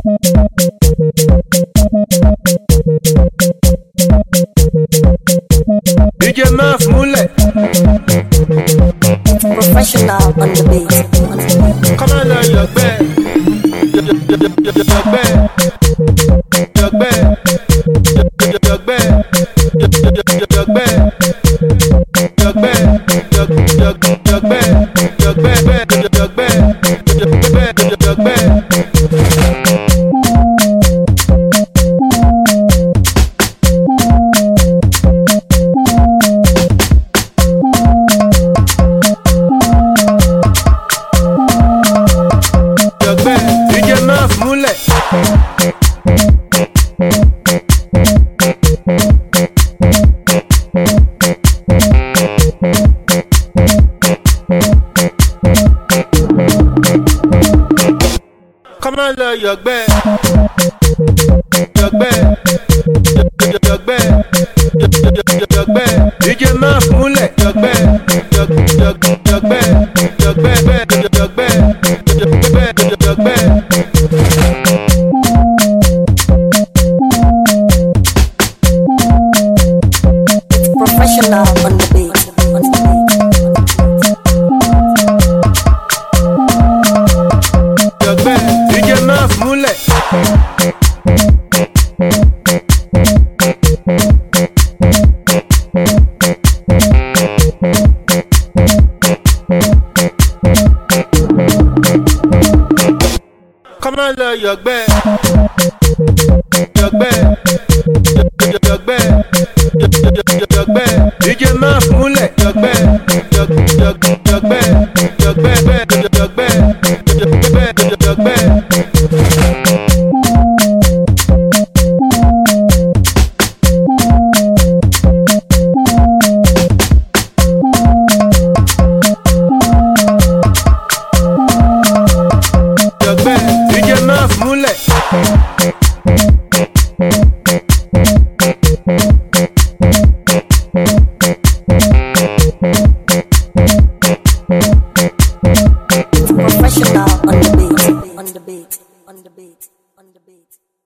DJ Murph múlẹ̀. Professional on the beat. Come on now, yọ̀gbẹ́. Yọ̀gbẹ́. Yọ̀gbẹ́. Yọ̀gbẹ́. Yọ̀gbẹ́. Yọ̀gbẹ́. Come on, yọ̀gbẹ́. Yọ̀gbẹ́. Yọ̀gbẹ́. Yọ̀gbẹ́. DJ Murph múlẹ̀. Yọ̀gbẹ́. Yọ̀gbẹ́. Yọ̀gbẹ́. Yọ̀gbẹ́. Yọ̀gbẹ́. Professional on the beat. Yọ̀gbẹ́. DJ Murph múlẹ̀. Come on, yọ̀gbẹ́. Yọ̀gbẹ́.